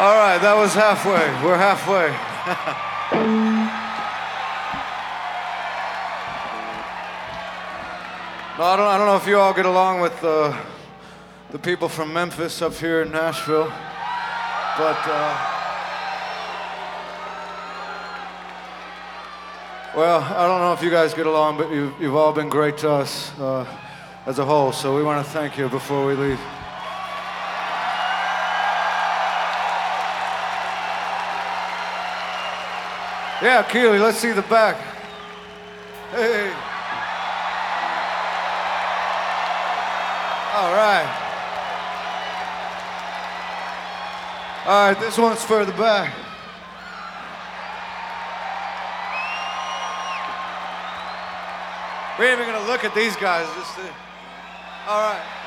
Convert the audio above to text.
All right, that was halfway. We're halfway. No, I don't know if you all get along with the people from Memphis up here in Nashville, but well, I don't know if you guys get along, but you've all been great to us as a whole, so we want to thank you before we leave. Yeah, Keely, let's see the back. Hey. All right. All right, this one's for the back. We ain't even gonna look at these guys. All right.